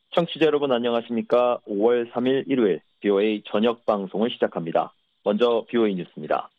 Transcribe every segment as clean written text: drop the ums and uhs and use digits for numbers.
청취자 여러분 안녕하십니까? 5월 3일 일요일 BOA 저녁 방송을 시작합니다. 먼저 BOA 뉴스입니다.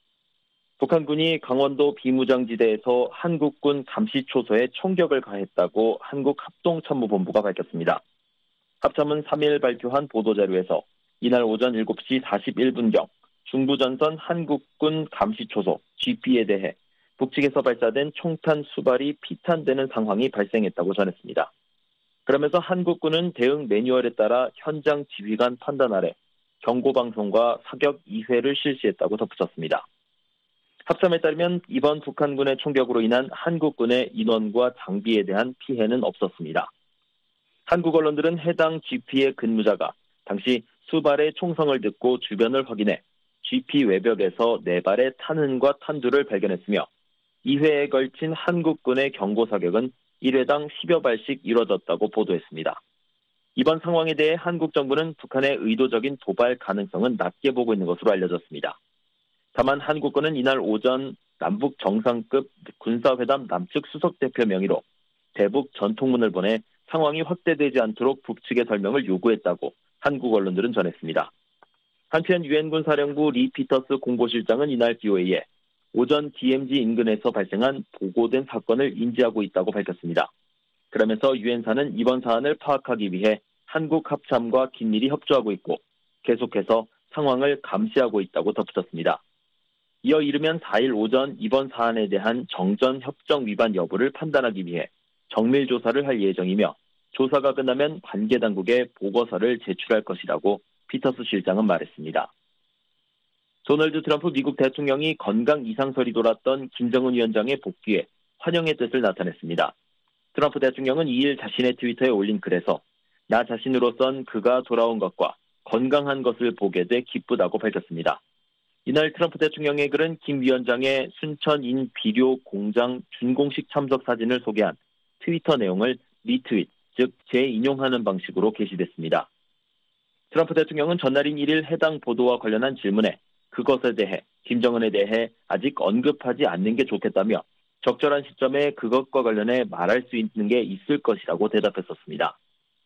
북한군이 강원도 비무장지대에서 한국군 감시초소에 총격을 가했다고 한국합동참모본부가 밝혔습니다. 합참은 3일 발표한 보도자료에서 이날 오전 7시 41분경 중부전선 한국군 감시초소 GP에 대해 북측에서 발사된 총탄 수발이 피탄되는 상황이 발생했다고 전했습니다. 그러면서 한국군은 대응 매뉴얼에 따라 현장 지휘관 판단 아래 경고방송과 사격 2회를 실시했다고 덧붙였습니다. 합참에 따르면 이번 북한군의 총격으로 인한 한국군의 인원과 장비에 대한 피해는 없었습니다. 한국 언론들은 해당 GP의 근무자가 당시 수발의 총성을 듣고 주변을 확인해 GP 외벽에서 4발의 탄흔과 탄두를 발견했으며 2회에 걸친 한국군의 경고 사격은 1회당 10여 발씩 이뤄졌다고 보도했습니다. 이번 상황에 대해 한국 정부는 북한의 의도적인 도발 가능성은 낮게 보고 있는 것으로 알려졌습니다. 다만 한국군은 이날 오전 남북 정상급 군사회담 남측 수석대표 명의로 대북 전통문을 보내 상황이 확대되지 않도록 북측의 설명을 요구했다고 한국 언론들은 전했습니다. 한편 유엔군 사령부 리 피터스 공보실장은 이날 BOA에 오전 DMZ 인근에서 발생한 보고된 사건을 인지하고 있다고 밝혔습니다. 그러면서 유엔사는 이번 사안을 파악하기 위해 한국 합참과 긴밀히 협조하고 있고 계속해서 상황을 감시하고 있다고 덧붙였습니다. 이어 이르면 4일 오전 이번 사안에 대한 정전 협정 위반 여부를 판단하기 위해 정밀 조사를 할 예정이며 조사가 끝나면 관계 당국에 보고서를 제출할 것이라고 피터스 실장은 말했습니다. 도널드 트럼프 미국 대통령이 건강 이상설이 돌았던 김정은 위원장의 복귀에 환영의 뜻을 나타냈습니다. 트럼프 대통령은 2일 자신의 트위터에 올린 글에서 나 자신으로선 그가 돌아온 것과 건강한 것을 보게 돼 기쁘다고 밝혔습니다. 이날 트럼프 대통령의 글은 김 위원장의 순천인 비료 공장 준공식 참석 사진을 소개한 트위터 내용을 리트윗, 즉 재인용하는 방식으로 게시됐습니다. 트럼프 대통령은 전날인 1일 해당 보도와 관련한 질문에 그것에 대해 김정은에 대해 아직 언급하지 않는 게 좋겠다며 적절한 시점에 그것과 관련해 말할 수 있는 게 있을 것이라고 대답했었습니다.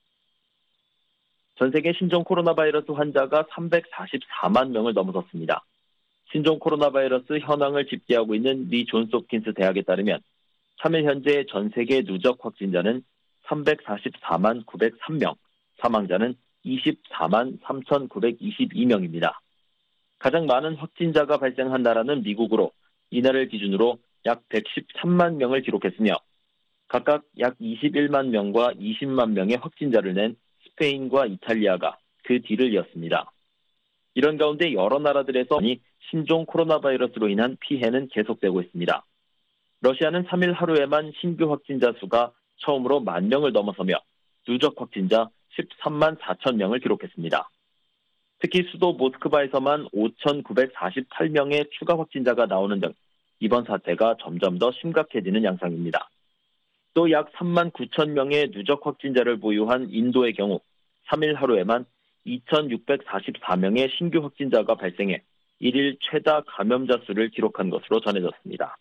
전 세계 신종 코로나 바이러스 환자가 344만 명을 넘어섰습니다. 신종 코로나 바이러스 현황을 집계하고 있는 리 존스 홉킨스 대학에 따르면 3일 현재 전 세계 누적 확진자는 344만 903명, 사망자는 24만 3,922명입니다. 가장 많은 확진자가 발생한 나라는 미국으로 이날을 기준으로 약 113만 명을 기록했으며 각각 약 21만 명과 20만 명의 확진자를 낸 스페인과 이탈리아가 그 뒤를 이었습니다. 이런 가운데 여러 나라들에서 신종 코로나 바이러스로 인한 피해는 계속되고 있습니다. 러시아는 3일 하루에만 신규 확진자 수가 처음으로 1만 명을 넘어서며 누적 확진자 13만 4천 명을 기록했습니다. 특히 수도 모스크바에서만 5,948명의 추가 확진자가 나오는 등 이번 사태가 점점 더 심각해지는 양상입니다. 또 약 3만 9천 명의 누적 확진자를 보유한 인도의 경우 3일 하루에만 2,644명의 신규 확진자가 발생해 1일 최다 감염자 수를 기록한 것으로 전해졌습니다.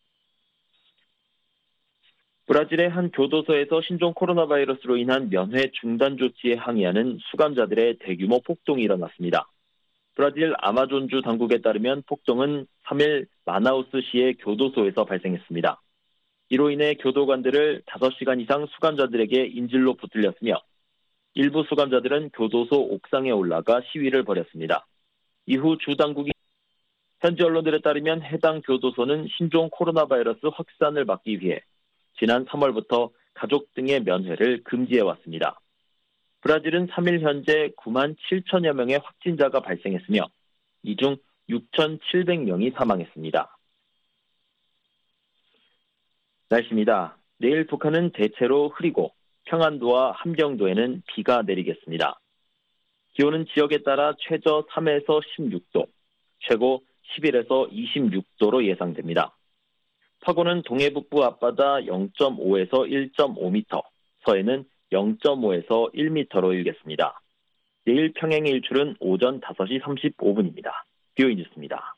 브라질의 한 교도소에서 신종 코로나 바이러스로 인한 면회 중단 조치에 항의하는 수감자들의 대규모 폭동이 일어났습니다. 브라질 아마존주 당국에 따르면 폭동은 3일 마나우스시의 교도소에서 발생했습니다. 이로 인해 교도관들을 5시간 이상 수감자들에게 인질로 붙들렸으며 일부 수감자들은 교도소 옥상에 올라가 시위를 벌였습니다. 이후 주 당국이 현지 언론들에 따르면 해당 교도소는 신종 코로나 바이러스 확산을 막기 위해 지난 3월부터 가족 등의 면회를 금지해왔습니다. 브라질은 3일 현재 9만 7천여 명의 확진자가 발생했으며 이 중 6,700명이 사망했습니다. 날씨입니다. 내일 북한은 대체로 흐리고 평안도와 함경도에는 비가 내리겠습니다. 기온은 지역에 따라 최저 3에서 16도, 최고 11에서 26도로 예상됩니다. 파고는 동해북부 앞바다 0.5에서 1.5m, 서해는 0.5에서 1m로 일겠습니다. 내일 평행의 일출은 오전 5시 35분입니다. BOA 뉴스입니다.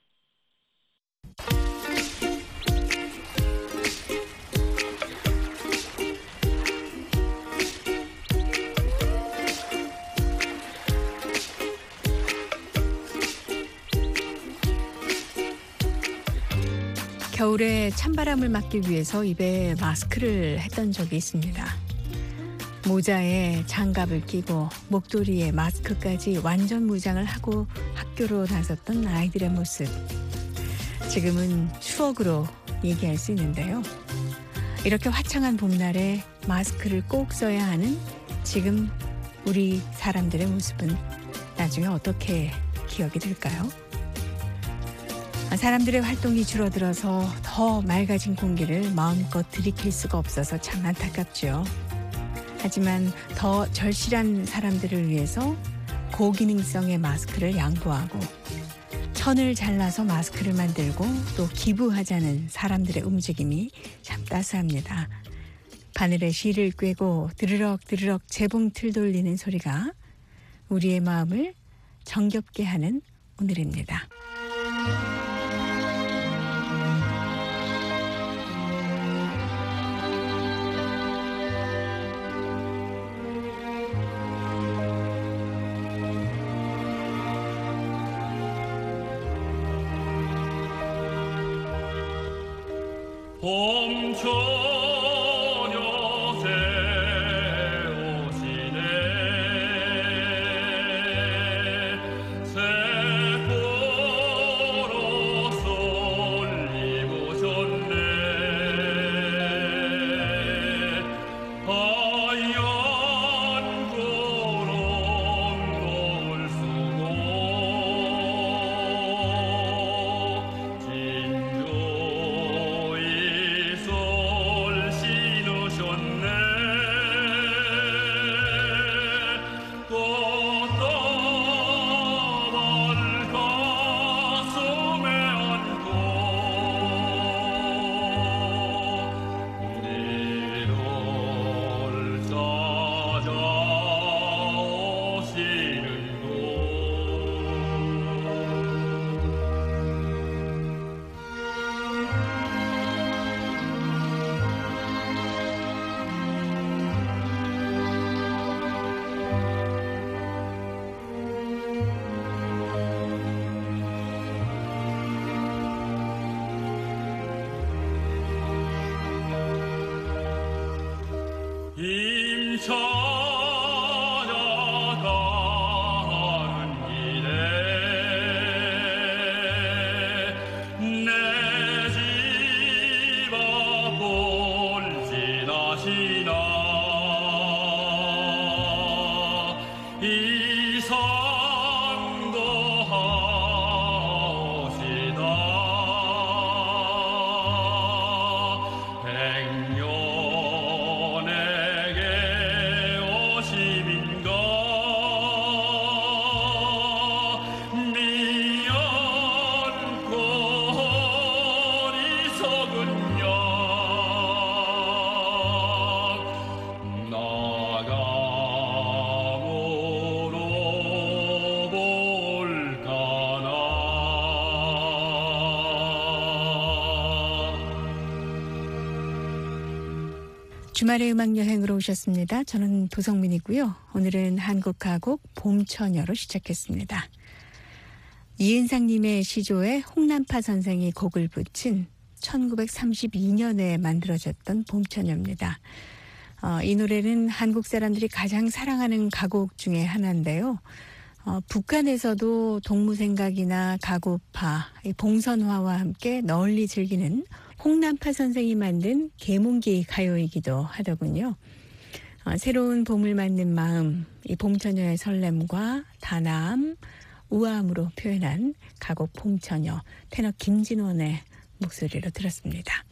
겨울에 찬바람을 막기 위해서 입에 마스크를 했던 적이 있습니다. 모자에 장갑을 끼고 목도리에 마스크까지 완전 무장을 하고 학교로 나섰던 아이들의 모습. 지금은 추억으로 얘기할 수 있는데요. 이렇게 화창한 봄날에 마스크를 꼭 써야 하는 지금 우리 사람들의 모습은 나중에 어떻게 기억이 될까요? 사람들의 활동이 줄어들어서 더 맑아진 공기를 마음껏 들이킬 수가 없어서 참 안타깝죠. 하지만 더 절실한 사람들을 위해서 고기능성의 마스크를 양보하고 천을 잘라서 마스크를 만들고 또 기부하자는 사람들의 움직임이 참 따스합니다. 바늘에 실을 꿰고 드르륵드르륵 재봉틀 돌리는 소리가 우리의 마음을 정겹게 하는 오늘입니다. 봄처녀 새오시네 새포로 쏠리보셨네 하얀 구름 거울 쓰고 진주의 솔 신으셨네 꽃다발 가슴에 안고 우리를 찾아오시는군. 찾아가는 길에 내 집 앞을 지나시나 이상도 하시다 백년에게 오심인가 미안고 어리석은 양 나감으로 볼까나. 주말의 음악여행으로 오셨습니다. 저는 도성민이고요. 오늘은 한국 가곡 봄처녀로 시작했습니다. 이은상님의 시조에 홍남파 선생이 곡을 붙인 1932년에 만들어졌던 봄처녀입니다. 이 노래는 한국 사람들이 가장 사랑하는 가곡 중에 하나인데요. 북한에서도 동무생각이나 가고파, 봉선화와 함께 널리 즐기는 홍남파 선생이 만든 계몽기 가요이기도 하더군요. 새로운 봄을 맞는 마음, 이 봄처녀의 설렘과 단아함, 우아함으로 표현한 가곡 봄처녀, 테너 김진원의 목소리로 들었습니다.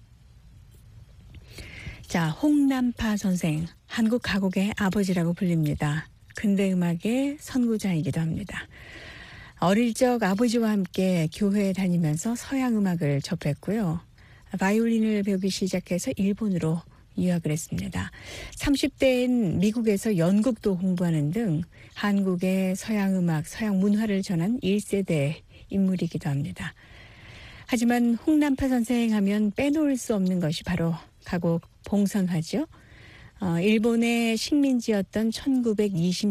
자, 홍남파 선생, 한국 가곡의 아버지라고 불립니다. 근대 음악의 선구자이기도 합니다. 어릴 적 아버지와 함께 교회에 다니면서 서양 음악을 접했고요. 바이올린을 배우기 시작해서 일본으로 유학을 했습니다. 30대엔 미국에서 연극도 공부하는 등 한국의 서양 음악, 서양 문화를 전한 1세대 인물이기도 합니다. 하지만 홍남파 선생 하면 빼놓을 수 없는 것이 바로 가곡 봉선화죠. 일본의 식민지였던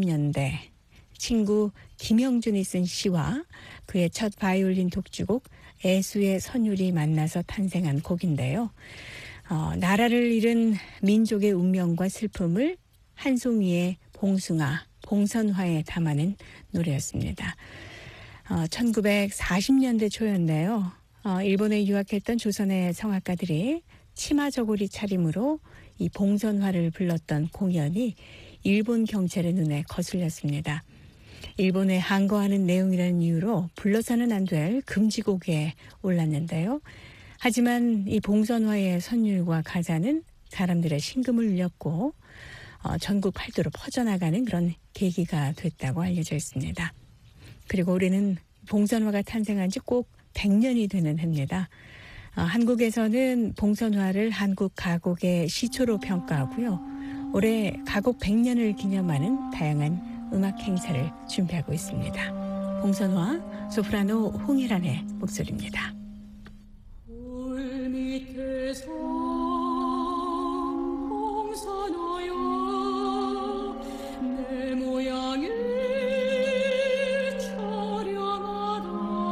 1920년대 친구 김영준이 쓴 시와 그의 첫 바이올린 독주곡 애수의 선율이 만나서 탄생한 곡인데요. 나라를 잃은 민족의 운명과 슬픔을 한 송이의 봉숭아, 봉선화에 담아낸 노래였습니다. 1940년대 초였는데요. 일본에 유학했던 조선의 성악가들이 치마 저고리 차림으로 이 봉선화를 불렀던 공연이 일본 경찰의 눈에 거슬렸습니다. 일본에 항거하는 내용이라는 이유로 불러서는 안 될 금지곡에 올랐는데요. 하지만 이 봉선화의 선율과 가사는 사람들의 심금을 울렸고 전국 팔도로 퍼져나가는 그런 계기가 됐다고 알려져 있습니다. 그리고 올해는 봉선화가 탄생한 지 꼭 100년이 되는 해입니다. 한국에서는 봉선화를 한국 가곡의 시초로 평가하고요. 올해 가곡 100년을 기념하는 다양한 음악 행사를 준비하고 있습니다. 봉선화 소프라노 홍일환의 목소리입니다. 돌 밑에서 봉선화야 내 모양이 처량하다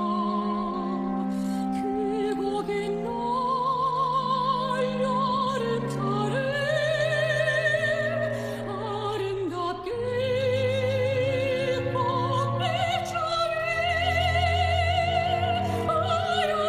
그 곡인 날 여름철에 아름답게 꽃빛처럼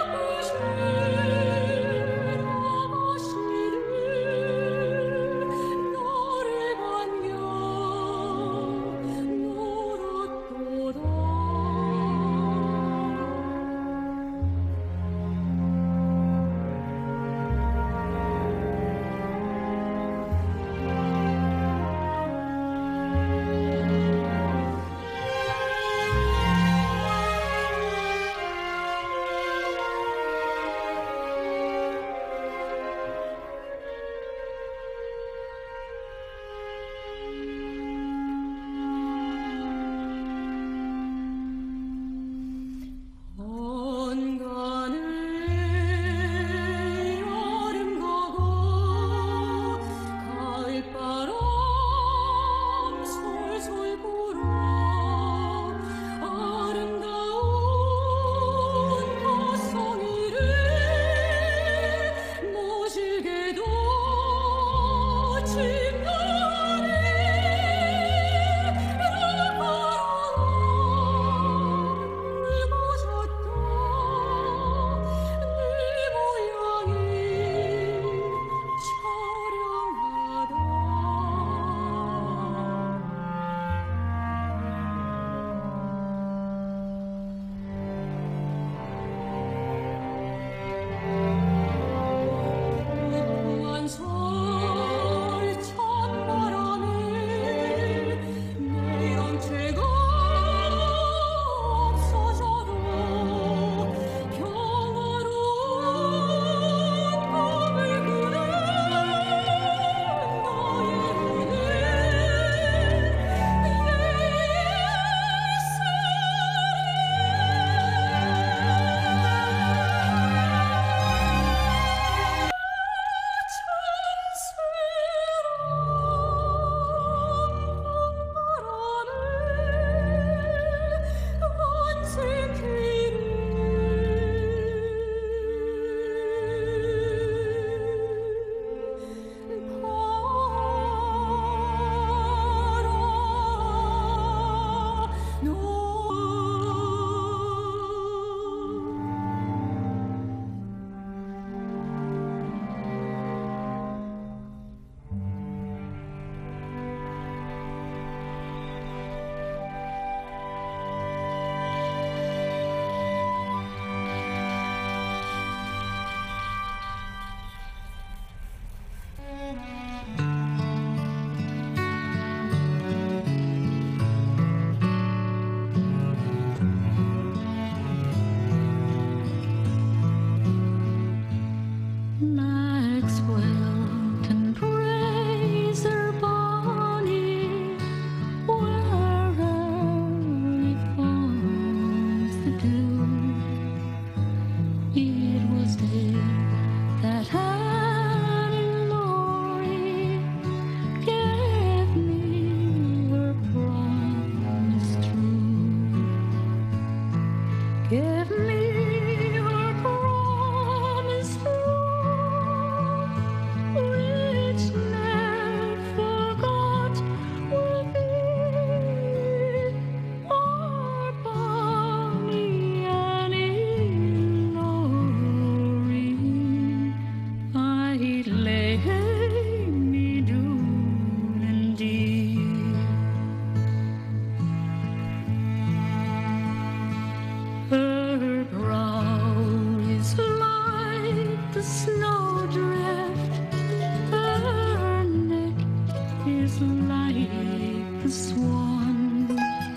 like the swan.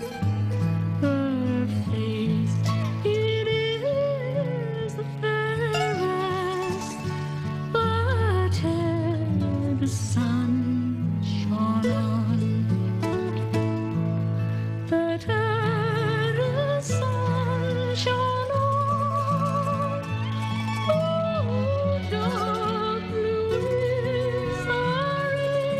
Her face, it is the fairest, but ere the sun shone on, but ere the sun shone on, oh, dark blue is our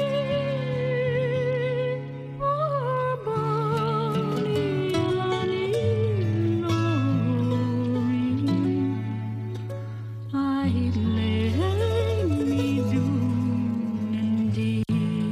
ring, our bonny Annie Laurie. I'd lay me down indeed.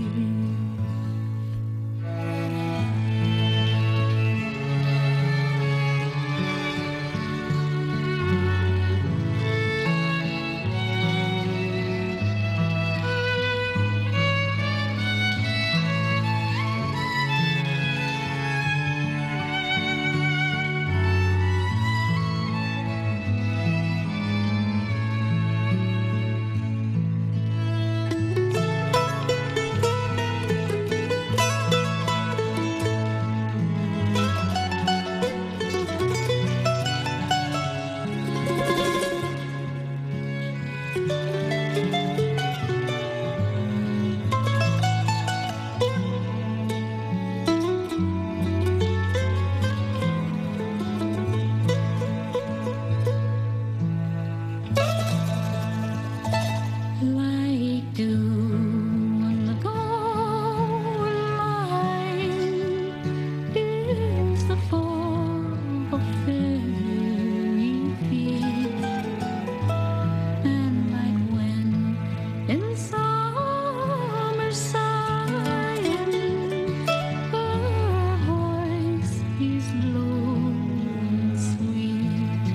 Like dew on the gold line is the fall of fairy feet, and like wind in summer sighing, her voice is low and sweet.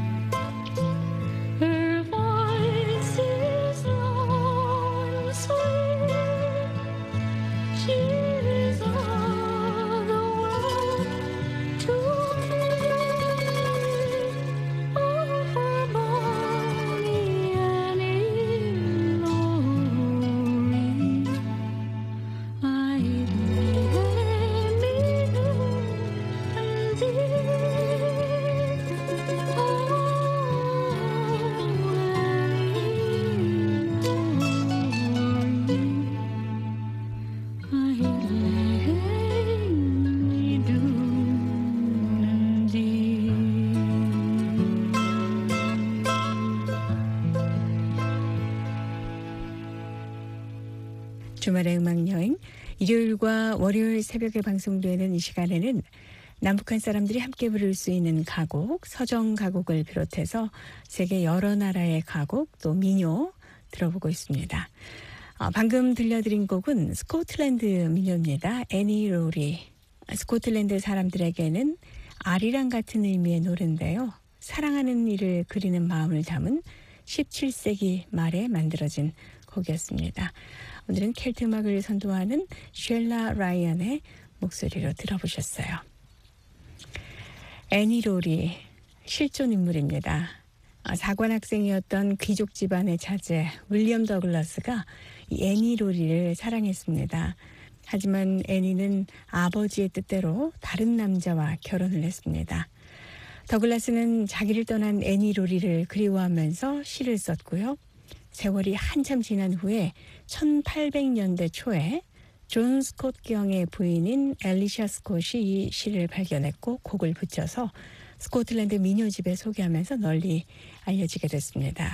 Her voice is low and sweet. She's all the world to me. Oh, for bonny Annie Laurie, I'd lay me down and deep. Oh, Annie Laurie, I'd lay me down and deep. 주말의 음악여행, 일요일과 월요일 새벽에 방송되는 이 시간에는 남북한 사람들이 함께 부를 수 있는 가곡, 서정 가곡을 비롯해서 세계 여러 나라의 가곡, 또 민요 들어보고 있습니다. 방금 들려드린 곡은 스코틀랜드 민요입니다. 애니 로리. 스코틀랜드 사람들에게는 아리랑 같은 의미의 노래인데요. 사랑하는 이를 그리는 마음을 담은 17세기 말에 만들어진 곡이었습니다. 오늘은 켈트 음악을 선도하는 쉘라 라이언의 목소리로 들어보셨어요. 애니 로리, 실존 인물입니다. 사관학생이었던 귀족 집안의 자제 윌리엄 더글라스가 이 애니 로리를 사랑했습니다. 하지만 애니는 아버지의 뜻대로 다른 남자와 결혼을 했습니다. 더글라스는 자기를 떠난 애니 로리를 그리워하면서 시를 썼고요. 세월이 한참 지난 후에 1800년대 초에 존 스콧 경의 부인인 엘리샤 스콧이 이 시를 발견했고 곡을 붙여서 스코틀랜드 민요집에 소개하면서 널리 알려지게 됐습니다.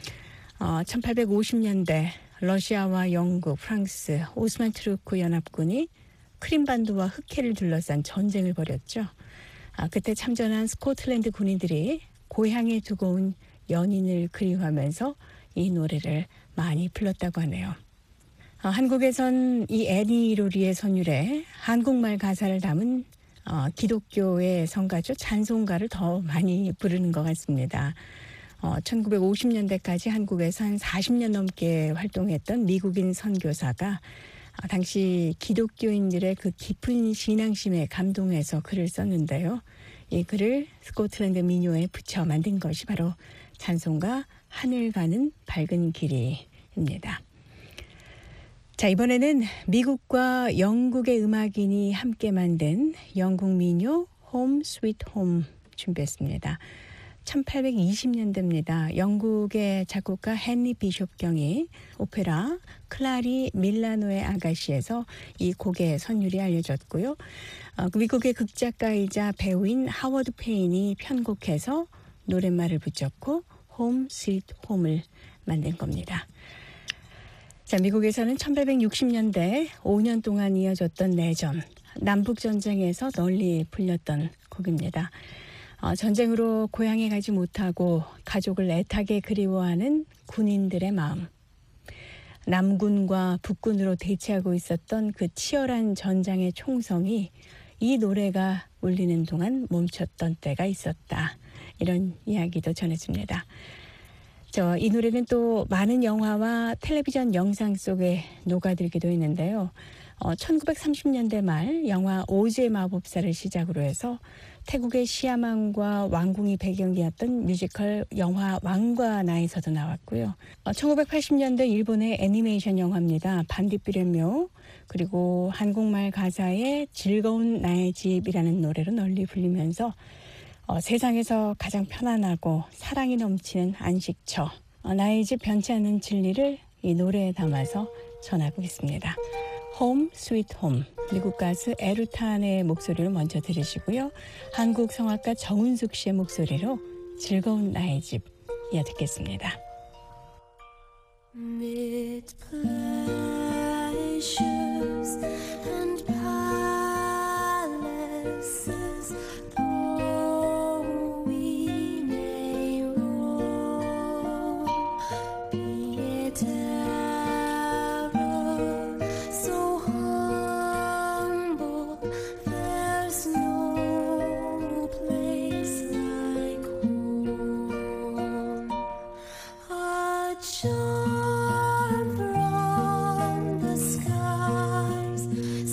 1850년대 러시아와 영국, 프랑스, 오스만 투르크 연합군이 크림반도와 흑해를 둘러싼 전쟁을 벌였죠. 그때 참전한 스코틀랜드 군인들이 고향에 두고 온 연인을 그리워하면서 이 노래를 많이 불렀다고 하네요. 한국에선 이 애니 로리의 선율에 한국말 가사를 담은 기독교의 성가죠. 찬송가를 더 많이 부르는 것 같습니다. 1950년대까지 한국에서 한 40년 넘게 활동했던 미국인 선교사가 당시 기독교인들의 그 깊은 신앙심에 감동해서 글을 썼는데요. 이 글을 스코틀랜드 민요에 붙여 만든 것이 바로 찬송가 하늘 가는 밝은 길이입니다. 자, 이번에는 미국과 영국의 음악인이 함께 만든 영국 민요 Home Sweet Home 준비했습니다. 1820년대입니다. 영국의 작곡가 헨리 비숍 경이 오페라 클라리 밀라노의 아가씨에서 이 곡의 선율이 알려졌고요. 미국의 극작가이자 배우인 하워드 페인이 편곡해서 노랫말을 붙였고 Home Sweet Home을 만든 겁니다. 자, 미국에서는 1860년대 5년 동안 이어졌던 내전, 남북전쟁에서 널리 불렸던 곡입니다. 전쟁으로 고향에 가지 못하고 가족을 애타게 그리워하는 군인들의 마음. 남군과 북군으로 대치하고 있었던 그 치열한 전장의 총성이 이 노래가 울리는 동안 멈췄던 때가 있었다. 이런 이야기도 전해집니다. 이 노래는 또 많은 영화와 텔레비전 영상 속에 녹아들기도 했는데요. 1930년대 말 영화 오즈의 마법사를 시작으로 해서 태국의 시아망과 왕궁이 배경이었던 뮤지컬 영화 왕과 나에서도 나왔고요. 1980년대 일본의 애니메이션 영화입니다. 반딧불의 묘, 그리고 한국말 가사의 즐거운 나의 집이라는 노래로 널리 불리면서 세상에서 가장 편안하고 사랑이 넘치는 안식처, 나의 집 변치 않는 진리를 이 노래에 담아서 전하고 있습니다. Home Sweet Home, 미국 가수 에루탄의 목소리를 먼저 들으시고요. 한국 성악가 정은숙 씨의 목소리로 즐거운 나의 집 이어 듣겠습니다. Mid pleasures and palaces, though we may roam, be it ever so humble, there's no place like home. A charm from the skies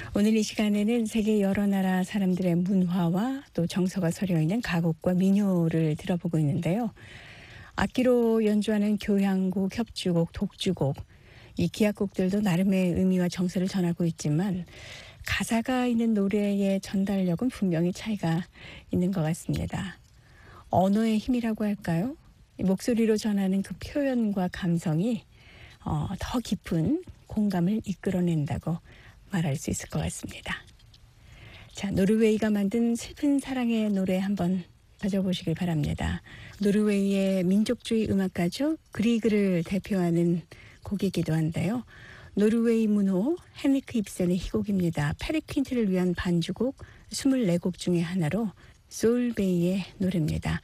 오늘 이 시간에는 세계 여러 나라 사람들의 문화와 또 정서가 서려 있는 가곡과 민요를 들어보고 있는데요. 악기로 연주하는 교향곡, 협주곡, 독주곡, 이 기악곡들도 나름의 의미와 정서를 전하고 있지만 가사가 있는 노래의 전달력은 분명히 차이가 있는 것 같습니다. 언어의 힘이라고 할까요? 목소리로 전하는 그 표현과 감성이 더 깊은 공감을 이끌어낸다고 말할 수 있을 것 같습니다. 자, 노르웨이가 만든 슬픈 사랑의 노래 한번 가져보시길 바랍니다. 노르웨이의 민족주의 음악가죠. 그리그를 대표하는 곡이기도 한데요. 노르웨이 문호 헤니크 입센의 희곡입니다. 페르 퀸트를 위한 반주곡 24곡 중에 하나로 솔베이의 노래입니다.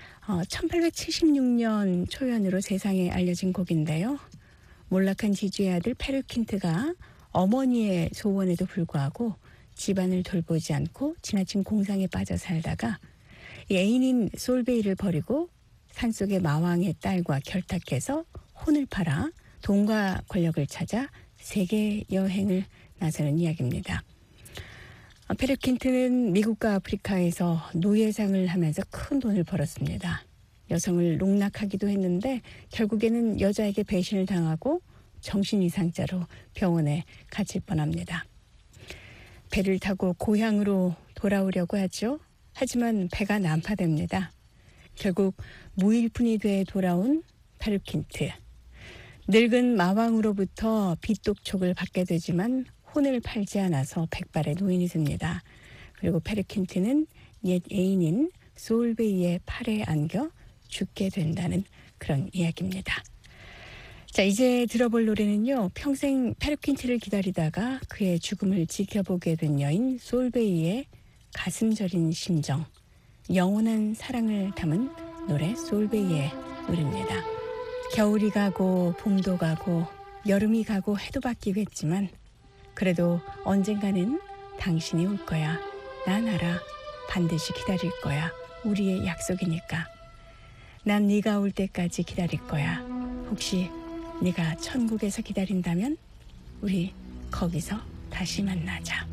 1876년 초연으로 세상에 알려진 곡인데요. 몰락한 지주의 아들 페르 퀸트가 어머니의 소원에도 불구하고 집안을 돌보지 않고 지나친 공상에 빠져 살다가 애인인 솔베이를 버리고 산속의 마왕의 딸과 결탁해서 혼을 팔아 돈과 권력을 찾아 세계 여행을 나서는 이야기입니다. 페르 퀸트는 미국과 아프리카에서 노예장을 하면서 큰 돈을 벌었습니다. 여성을 농락하기도 했는데 결국에는 여자에게 배신을 당하고 정신 이상자로 병원에 갇힐 뻔합니다. 배를 타고 고향으로 돌아오려고 하죠. 하지만 배가 난파됩니다. 결국 무일푼이 돼 돌아온 페르 퀸트. 늙은 마왕으로부터 빚독촉을 받게 되지만 혼을 팔지 않아서 백발의 노인이 됩니다. 그리고 페르 퀸트는 옛 애인인 솔베이의 팔에 안겨 죽게 된다는 그런 이야기입니다. 자, 이제 들어볼 노래는요. 평생 페르 퀸트를 기다리다가 그의 죽음을 지켜보게 된 여인 솔베이의 가슴 저린 심정, 영원한 사랑을 담은 노래 솔베이의 노래입니다. 겨울이 가고 봄도 가고 여름이 가고 해도 바뀌겠지만 그래도 언젠가는 당신이 올 거야. 난 알아. 반드시 기다릴 거야. 우리의 약속이니까. 난 네가 올 때까지 기다릴 거야. 혹시 네가 천국에서 기다린다면 우리 거기서 다시 만나자.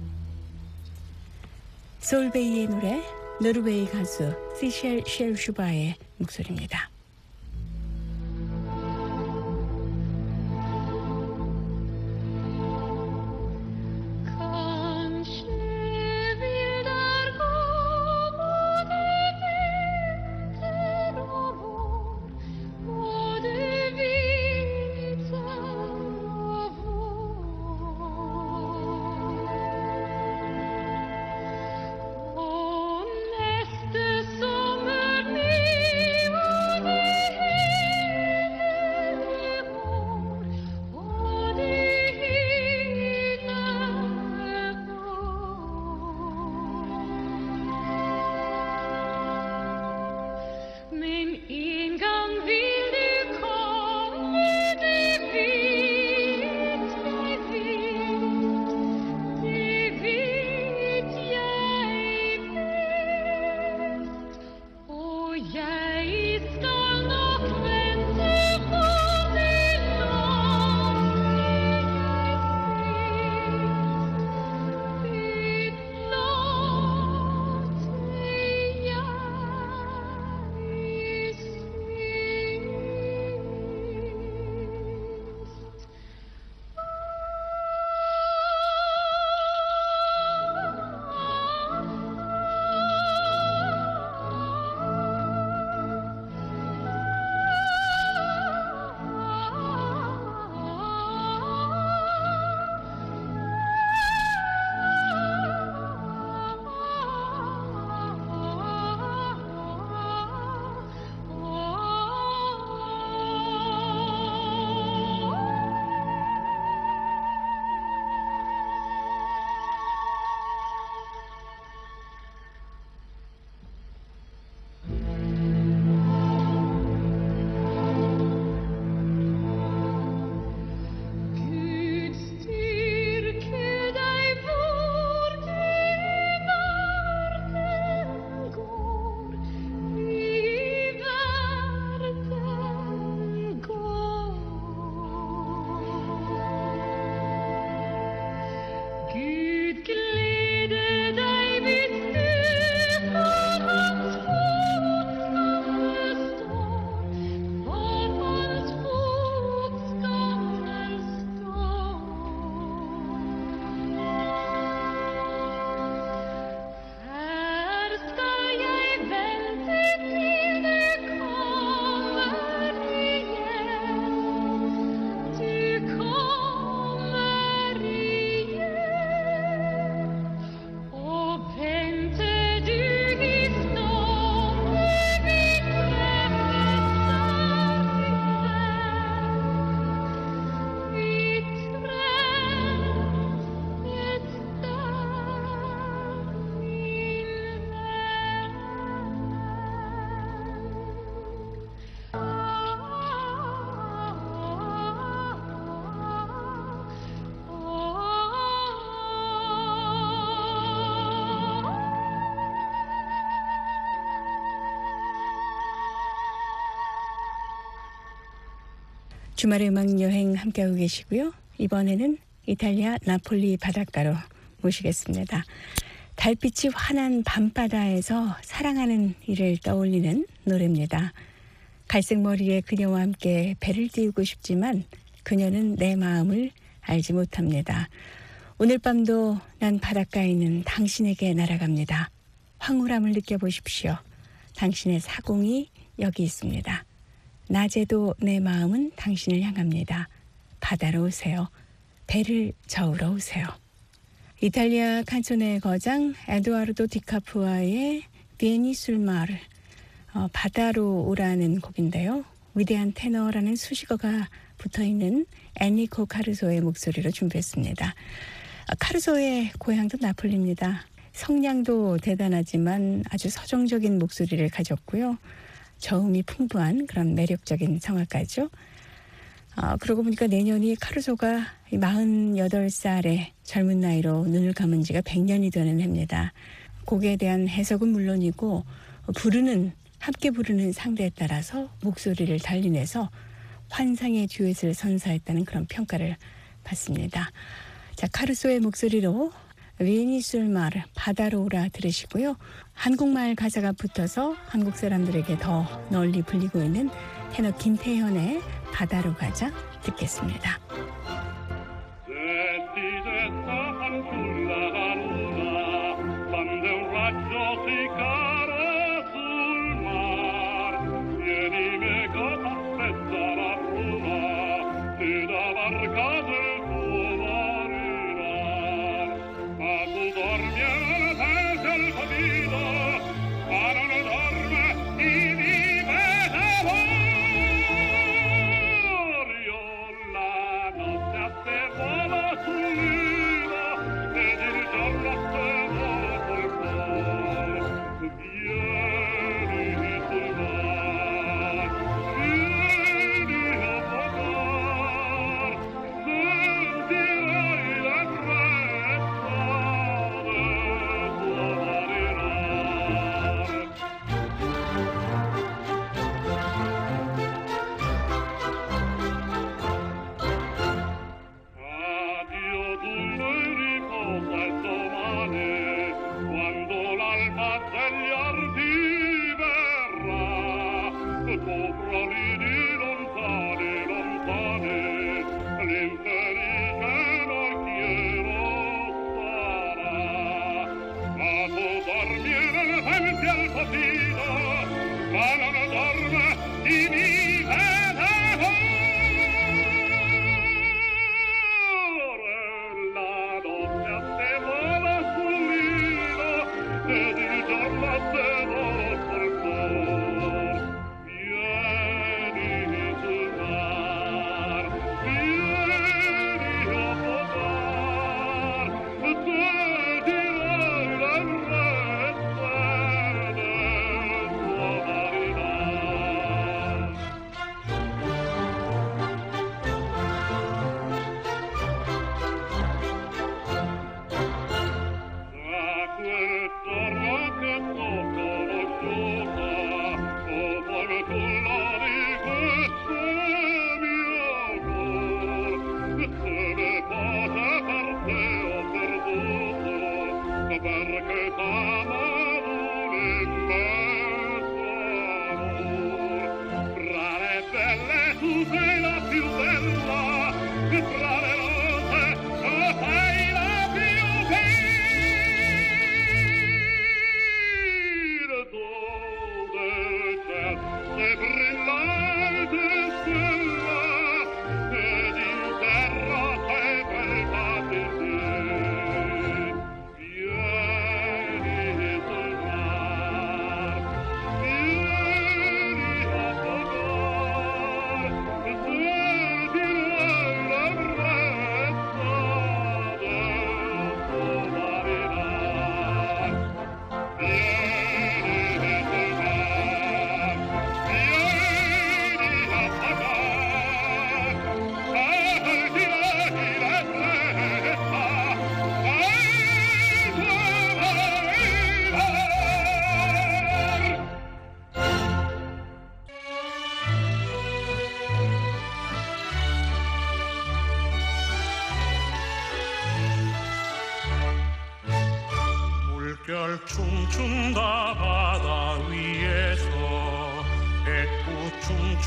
솔베이의 노래, 노르웨이 가수 시셸 쉘슈바의 목소리입니다. Nästa sommar ni och 주말의 음악 여행 함께하고 계시고요. 이번에는 이탈리아 나폴리 바닷가로 모시겠습니다. 달빛이 환한 밤바다에서 사랑하는 이를 떠올리는 노래입니다. 갈색 머리의 그녀와 함께 배를 띄우고 싶지만 그녀는 내 마음을 알지 못합니다. 오늘 밤도 난 바닷가에 있는 당신에게 날아갑니다. 황홀함을 느껴보십시오. 당신의 사공이 여기 있습니다. 낮에도 내 마음은 당신을 향합니다. 바다로 오세요. 배를 저으러 오세요. 이탈리아 칸초네 거장 에두아르도 디카푸아의 비에니 술 마르, 바다로 오라는 곡인데요. 위대한 테너라는 수식어가 붙어있는 엔리코 카루소의 목소리로 준비했습니다. 카루소의 고향도 나폴리입니다. 성량도 대단하지만 아주 서정적인 목소리를 가졌고요. 저음이 풍부한 그런 매력적인 성악가죠. 그러고 보니까 내년이 카루소가 48살의 젊은 나이로 눈을 감은 지가 100년이 되는 해입니다. 곡에 대한 해석은 물론이고 함께 부르는 상대에 따라서 목소리를 달리내서 환상의 듀엣을 선사했다는 그런 평가를 받습니다. 자, 카루소의 목소리로 비에니 술 마르, 바다로 오라 들으시고요. 한국말 가사가 붙어서 한국 사람들에게 더 널리 불리고 있는 테너 김태현의 바다로 가자 듣겠습니다.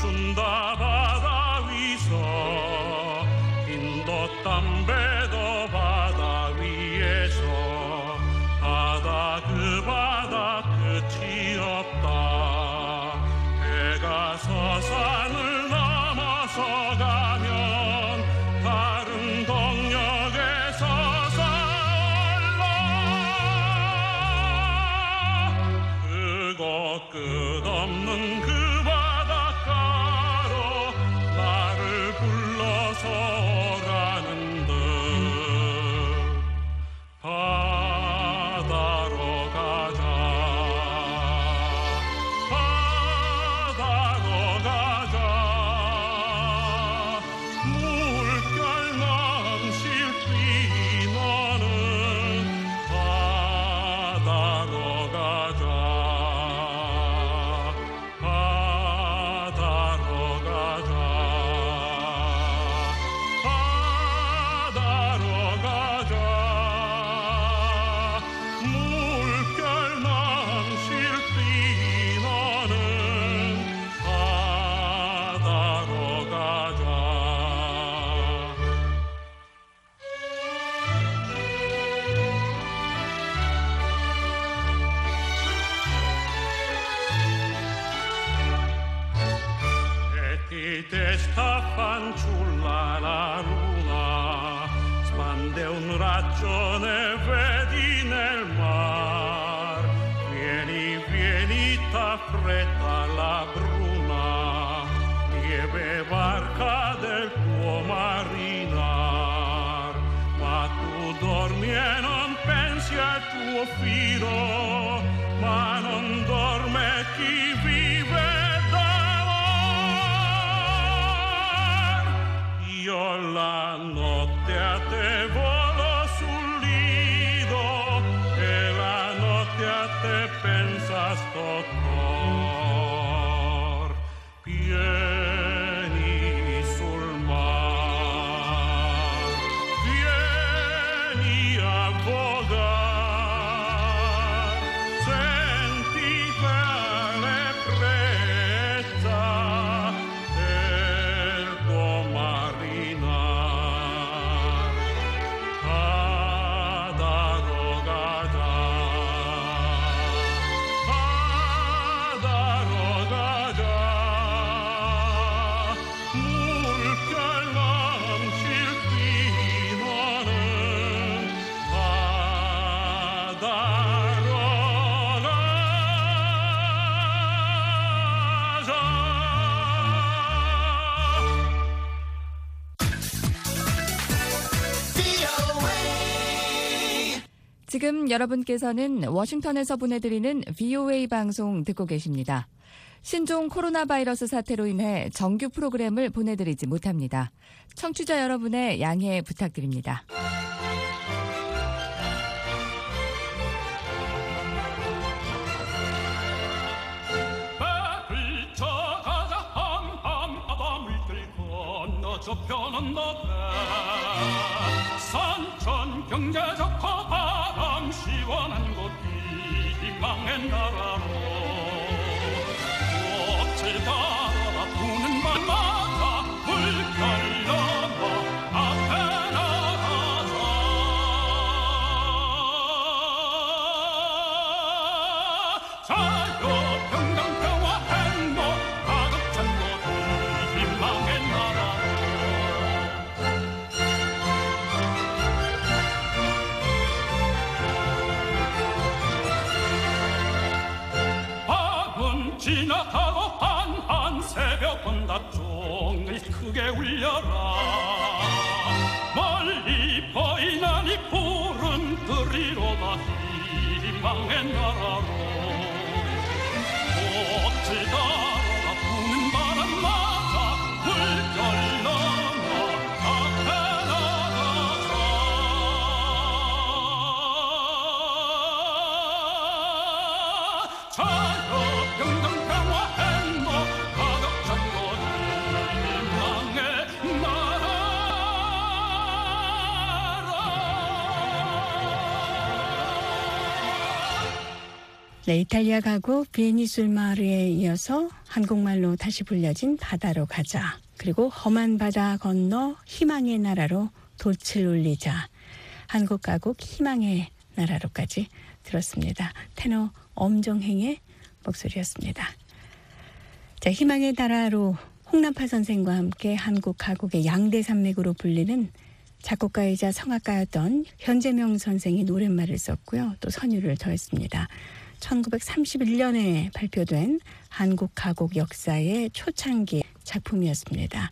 춘다 바다 위서 인도 담배도 바다 위에서 바다 그 바다 끝이 없다. 해가 서산을 넘어서 가면 다른 동역에서 살라. 그곳 끝없는 그 바닷가로 나를 불러서 오라는 듯 바다로 가자. 바다로 가자. 물결 넘실 뛰노는 바다로 가자. 바다로 가자. 바다로 가자. 물결 넘실 뛰노는 바다로 가자. E ti testa fanciulla la luna spande un ragione vedi nel mar. Vieni, vieni, t'affretta la bruna lieve barca del tuo marinar. Ma tu dormi e non pensi al tuo filo, ma non dorme chi vive d'amor. Io la notte a te volo sul lido e la notte a te pensa sto cor. Vieni sul mar, vieni a vogar, senti l'ebbrezza del tuo marinar. Badarò gaja, badarò gaja. 물결 넘칠 뛰노는 바다로 지금 여러분께서는 워싱턴에서 보내드리는 VOA 방송 듣고 계십니다. 신종 코로나 바이러스 사태로 인해 정규 프로그램을 보내드리지 못합니다. 청취자 여러분의 양해 부탁드립니다. 배를 쳐가자 함함 아담을 건너 저편은 너배 산천 경제적 바람 시원한 곳 희망의 나라로 꽃을 달아 부는 밤마다 물결 넘어 앞에 나가자. 자유 평강 평화 행복 가득 찬 곳 희망의 나라로 밤은 지나가고 한한 새벽 온다 종을 크게 울려라. 멀리 보이는 이 푸른 들이로다 희망의 나라로 꽃을 달아 부는 바람마다 물결 넘어 앞에 나가자. 자유 평등 평화 행복 가득 찬 곳 희망의 나라. 네, 이탈리아 가곡 비에니 술 마르에 이어서 한국말로 다시 불려진 바다로 가자. 그리고 험한 바다 건너 희망의 나라로 돛을 올리자. 한국 가곡 희망의 나라로까지 들었습니다. 테너 엄정행의 목소리였습니다. 자, 희망의 나라로 홍남파 선생과 함께 한국 가곡의 양대 산맥으로 불리는 작곡가이자 성악가였던 현재명 선생이 노랫말을 썼고요. 또 선율을 더했습니다. 1931년에 발표된 한국 가곡 역사의 초창기 작품이었습니다.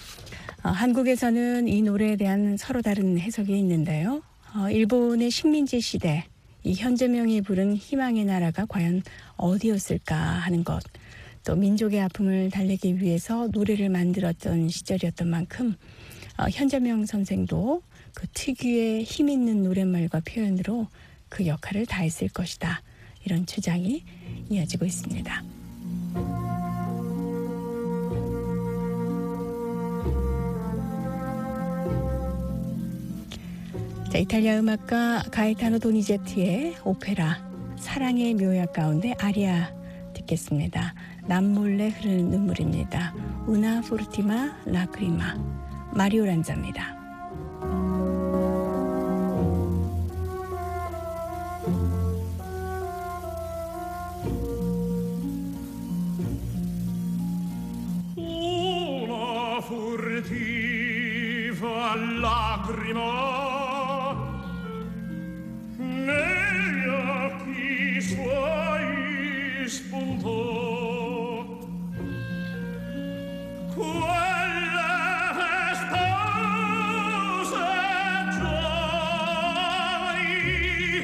한국에서는 이 노래에 대한 서로 다른 해석이 있는데요. 일본의 식민지 시대 이 현재명이 부른 희망의 나라가 과연 어디였을까 하는 것, 또 민족의 아픔을 달래기 위해서 노래를 만들었던 시절이었던 만큼 현재명 선생도 그 특유의 힘 있는 노랫말과 표현으로 그 역할을 다했을 것이다. 이런 주장이 이어지고 있습니다. 자, 이탈리아 음악가 가에타노 도니제티의 오페라 사랑의 묘약 가운데 아리아 듣겠습니다. 남몰래 흐르는 눈물입니다. 우나 포르티마 라크리마 마리오 란자입니다. Una furtiva lacrima negli occhi suoi spuntò. Quelle festose giovani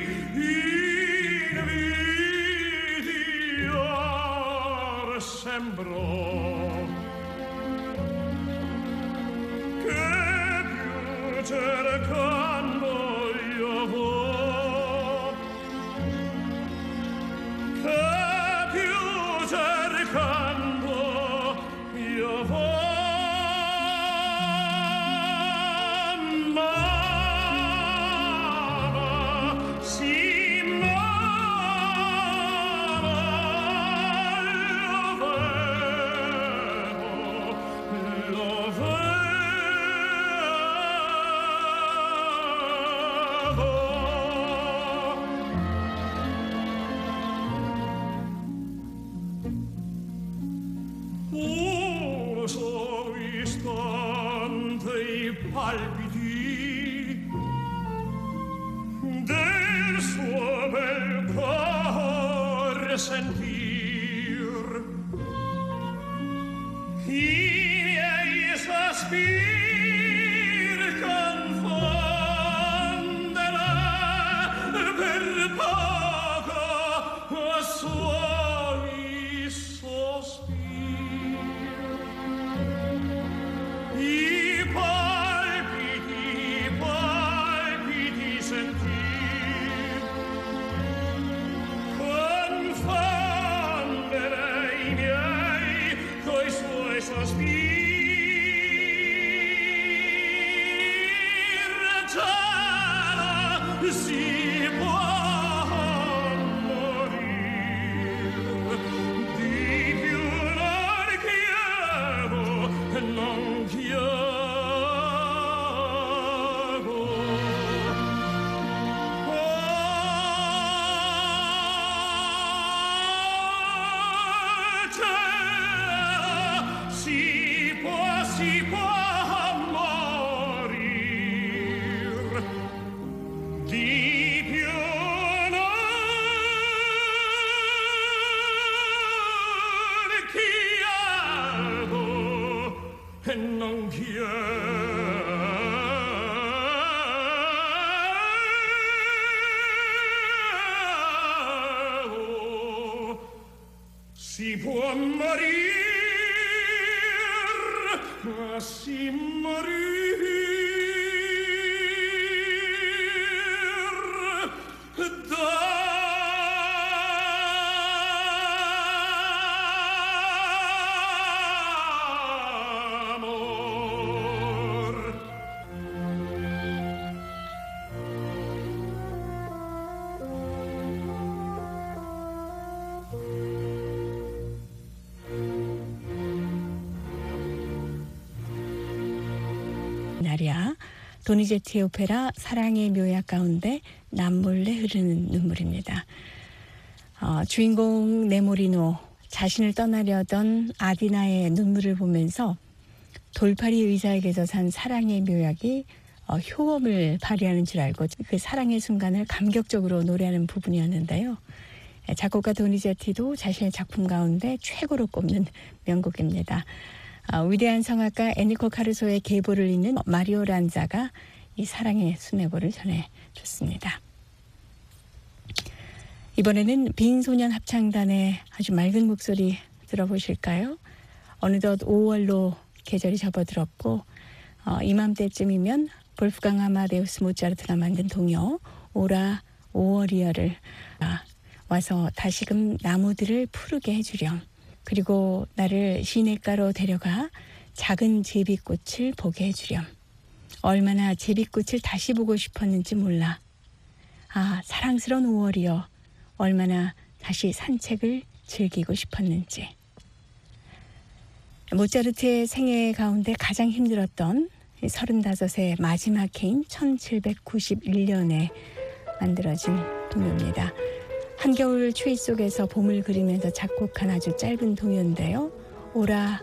invidiar sembrò. Cercando io vo, che più cercando io vo, ma si lo vedo. Palpiti del suo bel cuore sentir i miei sospiri confonderà per poco a suoi sospiri i palpiti sentir confondere i miei coi suoi sospiri già si può morir di più non chiedo non chiedo. Si può morir di più non chiedo e non chiedo. Si può morire, ma si morir d'amor. 날이야. 도니제티의 오페라 사랑의 묘약 가운데 남몰래 흐르는 눈물입니다. 주인공 네모리노 자신을 떠나려던 아디나의 눈물을 보면서 돌팔이 의사에게서 산 사랑의 묘약이 효험을 발휘하는 줄 알고 그 사랑의 순간을 감격적으로 노래하는 부분이었는데요. 작곡가 도니제티도 자신의 작품 가운데 최고로 꼽는 명곡입니다. 위대한 성악가 에니코 카루소의 계보를 잇는 마리오 란자가 이 사랑의 수뇌보를 전해줬습니다. 이번에는 빈소년 합창단의 아주 맑은 목소리 들어보실까요? 어느덧 5월로 계절이 접어들었고 이맘때쯤이면 볼프강 아마데우스 모차르트가 만든 동요 오라 5월이여를 와서 다시금 나무들을 푸르게 해주렴. 그리고 나를 시냇가로 데려가 작은 제비꽃을 보게 해주렴. 얼마나 제비꽃을 다시 보고 싶었는지 몰라. 사랑스러운 5월이여. 얼마나 다시 산책을 즐기고 싶었는지. 모차르트의 생애 가운데 가장 힘들었던 35의 마지막 해인 1791년에 만들어진 동요입니다. 한겨울 추위 속에서 봄을 그리면서 작곡한 아주 짧은 동요인데요. 오라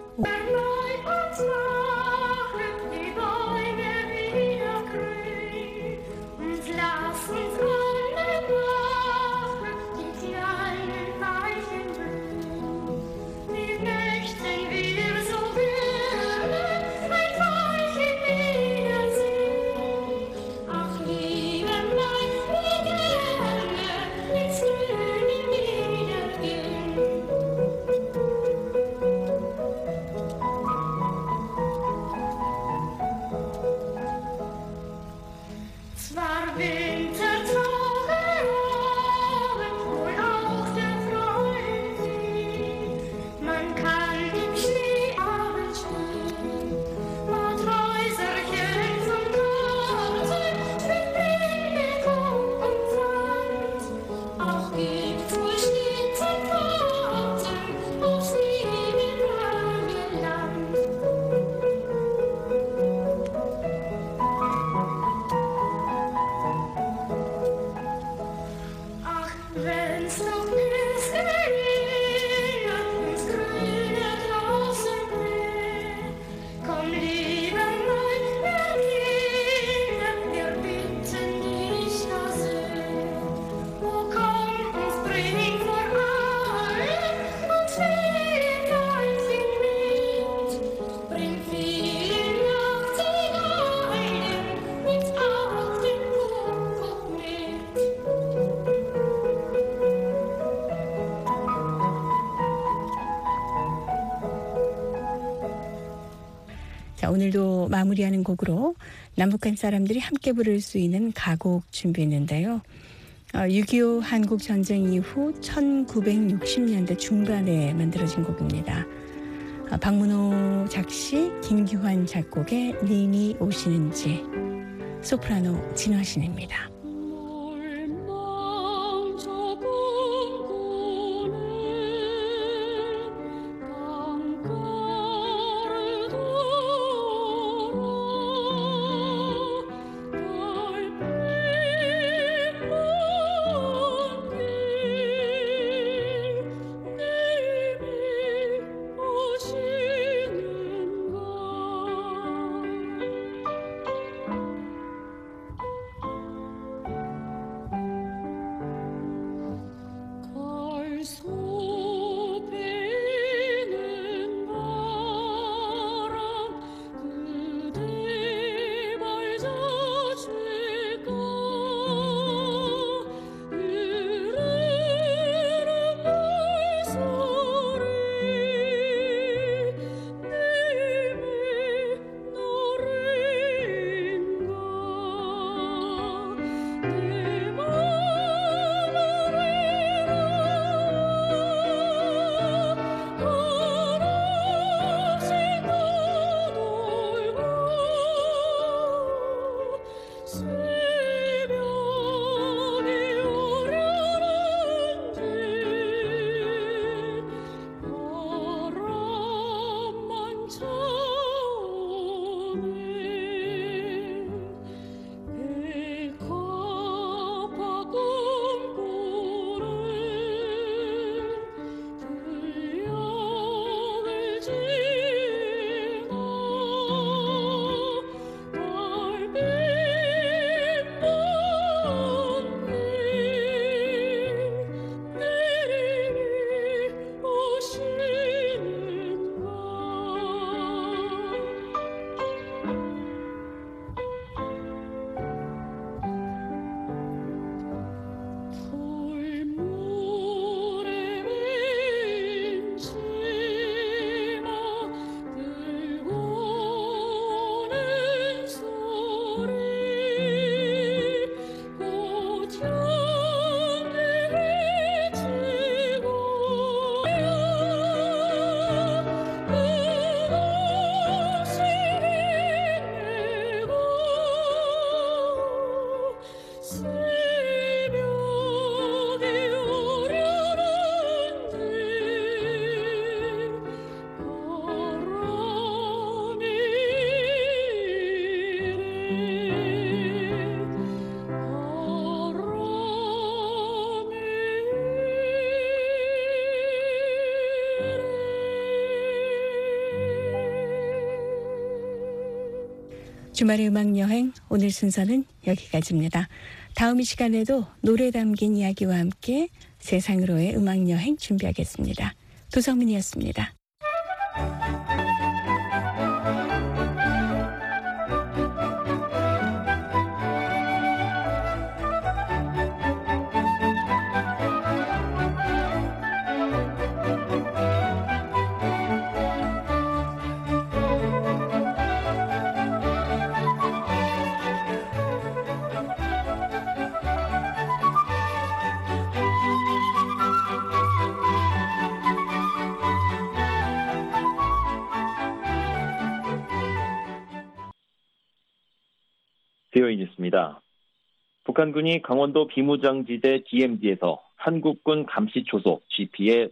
오늘도 마무리하는 곡으로 남북한 사람들이 함께 부를 수 있는 가곡 준비했는데요. 6.25 한국전쟁 이후 1960년대 중반에 만들어진 곡입니다. 박문호 작시, 김규환 작곡의 님이 오시는지, 소프라노 진화신입니다. 주말의 음악여행 오늘 순서는 여기까지입니다. 다음 이 시간에도 노래 담긴 이야기와 함께 세상으로의 음악여행 준비하겠습니다. 도성민이었습니다. VOA 뉴스입니다. 북한군이 강원도 비무장지대 DMZ에서 한국군 감시초소 GP의